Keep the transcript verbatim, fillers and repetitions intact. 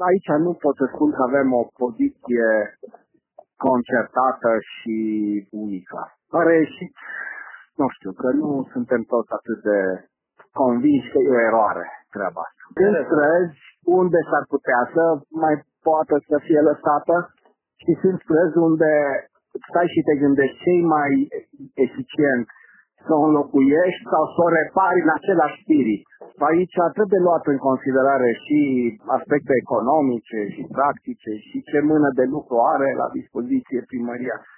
aici nu pot să spun că avem o poziție concertată și unică. A reieșit, nu știu, că nu suntem toți atât de convinși că e o eroare treaba asta. Sunt străzi unde s-ar putea să mai poată să fie lăsată și sunt străzi unde stai și te gândești ce e mai eficient, să o înlocuiești sau să o repari în același spirit. Aici trebuie luat în considerare și aspecte economice și practice și ce mână de lucru are la dispoziție primăria.